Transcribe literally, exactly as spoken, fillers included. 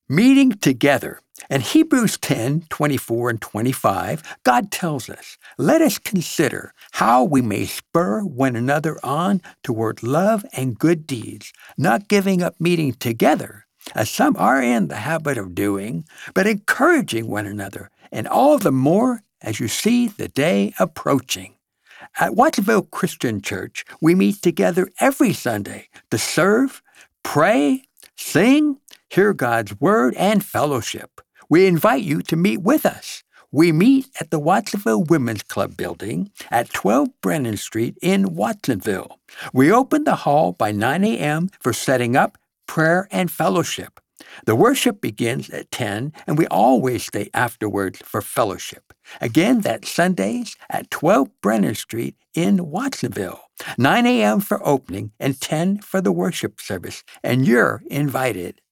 Meeting together. In Hebrews ten, twenty-four and twenty-five, God tells us, let us consider how we may spur one another on toward love and good deeds, not giving up meeting together, as some are in the habit of doing, but encouraging one another, and all the more as you see the day approaching. At Watsonville Christian Church, we meet together every Sunday to serve, pray, sing, hear God's Word, and fellowship. We invite you to meet with us. We meet at the Watsonville Women's Club building at twelve Brennan Street in Watsonville. We open the hall by nine a.m. for setting up, prayer, and fellowship. The worship begins at ten, and we always stay afterwards for fellowship. Again, that's Sundays at twelve Brennan Street in Watsonville. nine a.m. for opening and ten for the worship service, and you're invited.